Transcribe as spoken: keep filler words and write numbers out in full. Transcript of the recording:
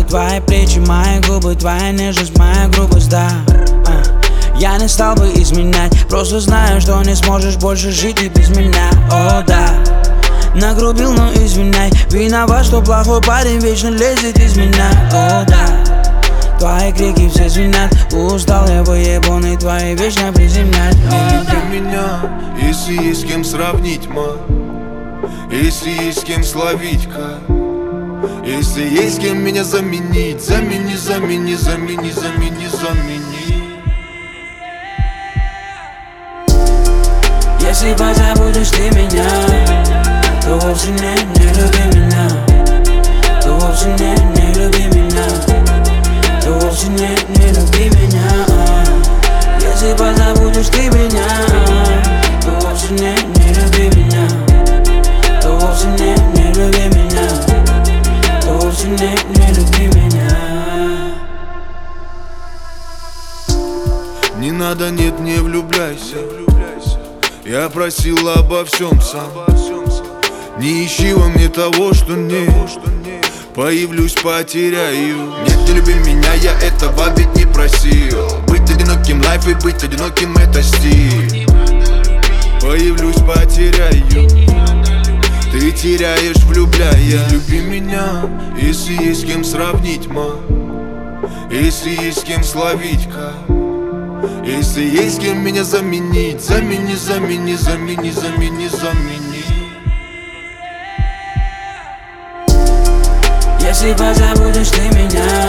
Твои плечи, мои губы, твоя нежность, моя грубость, да. а. Я не стал бы изменять, просто знаю, что не сможешь больше жить и без меня. О, да, нагрубил, но извиняй. Виноват, что плохой парень вечно лезет из меня. О, да, твои крики все звенят. Устал я выебанный, твои вечно приземлять. Не люби меня, если есть с кем сравнить, ма. Если есть с кем словить, ка. Если есть с кем меня заменить. Замени, замени, замени, замени, замени. Если позабудешь ты меня, то вовсе не, не люби меня. То вовсе не, не люби меня. То вовсе не, не люби меня. Если позабудешь ты меня, то вовсе не, не люби меня. То вовсе не, не люби меня. То вовсе не, не люби меня. Не надо, нет, не влюбляйся. Я просил обо всем сам. Не ищи во мне того, что нет. Появлюсь, потеряю. Нет, не люби меня, я этого ведь не просил. Быть одиноким лайф и быть одиноким это стиль. Появлюсь, потеряю. Ты теряешь, влюбляя. Люби меня, если есть с кем сравнить, ма. Если есть с кем словить, ка. Если есть с кем меня заменить. Замени, замени, замени, замени, замени. Если позабудешь ты меня,